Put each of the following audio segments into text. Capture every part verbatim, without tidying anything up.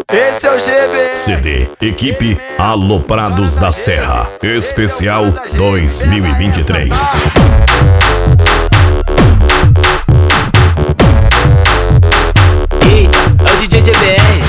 Esse é o G B. C D Equipe Aloprados da Serra Especial dois mil e vinte e três. Eita, é o D J G B R.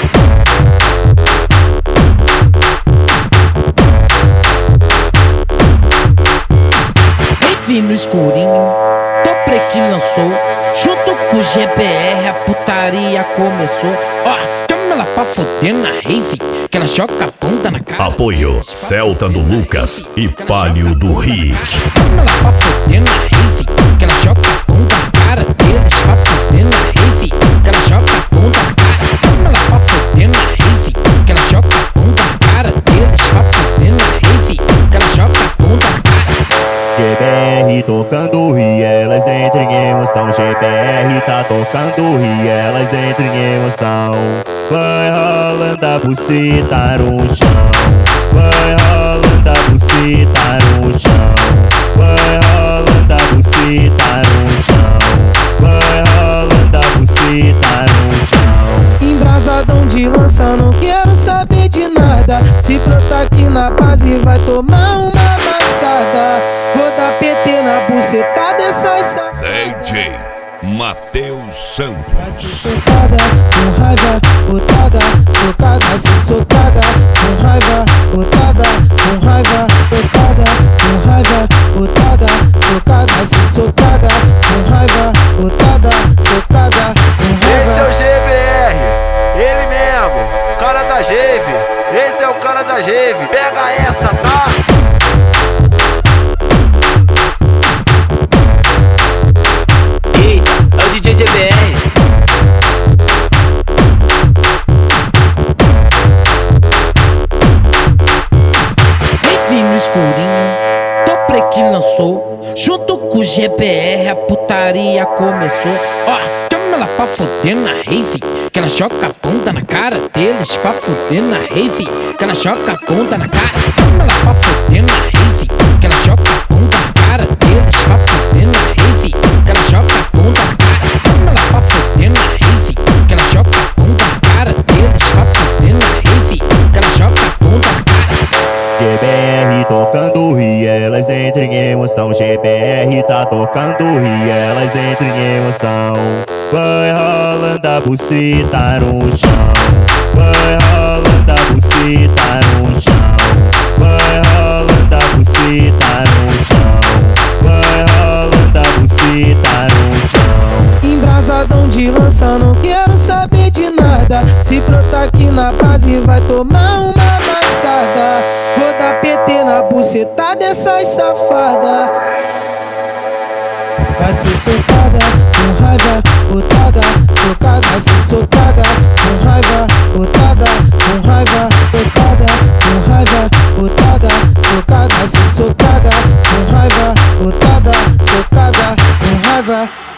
Vive no escurinho, tô preto que lançou. Junto com o G B R a putaria começou. Ó, chama ela pra foder na rave, que ela joga a bunda na cara. Apoio Celta do Lucas e Palio do Rick. Chama ela pra foder na rave, que ela joga a bunda na cara deles. Pra foder na rave, que ela joga a bunda na cara. Chama ela pra foder na rave, que ela joga a bunda na cara deles. Pra foder na rave, que ela joga a bunda na cara. G B R tocando e elas entram em emoção. G B R tá tocando e elas entram em emoção. Vai rolando a buceta no chão. Vai rolando a buceta no chão. Vai rolando a buceta no chão. Vai rolando a buceta no chão. Embrasadão de lança, não quero saber de nada. Se brotar aqui na base vai tomar uma amassada. Vou dar P T na buceta dessas safadas. D J Matheus Vai Santos. ser socada, com raiva, botada, socada, se socada, com raiva, botada, com raiva, tocada, com raiva, botada, socada, se socada, com raiva, botada, socada, com Esse é raiva. o G B R, ele mesmo, cara da Geve. Esse é o cara da Geve. Pega essa, tá? Eita, é o D J G B R. Vive no escurinho, tô preto que lançou. Junto com o G B R a putaria começou. Ó, chama ela pra foder na rave, que ela joga a bunda na cara deles. Pra foder na rave, que ela joga a bunda na cara. Chama ela pra foder na rave, que ela joga a bunda na cara deles. Pra foder na rave, que ela joga a bunda na cara. Chama ela pra foder na rave, que ela joga a bunda na cara deles. Pra foder na rave, que ela joga a bunda na cara. G B R tocando e elas entram em emoção. G B R tá tocando e elas entram em emoção. Vai rolando a buceta no chão. Vai rolando a buceta no chão. Vai rolando a buceta no chão. Vai rolando a buceta no chão. Embrasadão de lança, não quero saber de nada. Se brotar aqui na base vai tomar uma amassada. Vou dar P T na buceta dessas safadas. Vai ser socada, com raiva, botada, socada, se socada, com raiva, botada, com raiva, tocada, com raiva, botada, socada, se socada, com raiva, botada, socada, com raiva.